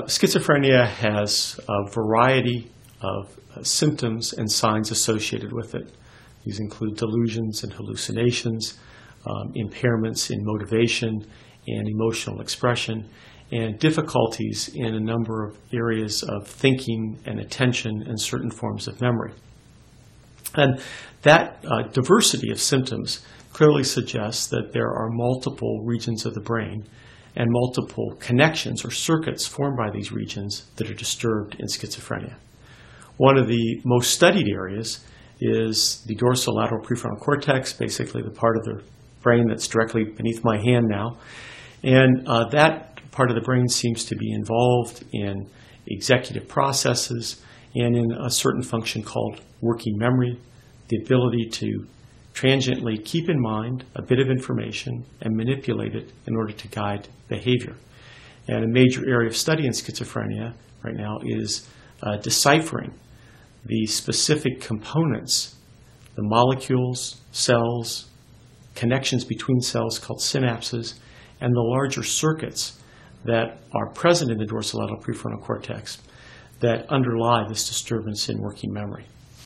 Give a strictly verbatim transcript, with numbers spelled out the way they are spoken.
Schizophrenia has a variety of uh, symptoms and signs associated with it. These include delusions and hallucinations, um, impairments in motivation and emotional expression, and difficulties in a number of areas of thinking and attention and certain forms of memory. And that uh, diversity of symptoms clearly suggests that there are multiple regions of the brain and multiple connections or circuits formed by these regions that are disturbed in schizophrenia. One of the most studied areas is the dorsolateral prefrontal cortex, basically the part of the brain that's directly beneath my hand now. And uh, that part of the brain seems to be involved in executive processes and in a certain function called working memory, the ability to transiently keep in mind a bit of information and manipulate it in order to guide behavior. And a major area of study in schizophrenia right now is uh, deciphering the specific components, the molecules, cells, connections between cells called synapses, and the larger circuits that are present in the dorsolateral prefrontal cortex that underlie this disturbance in working memory.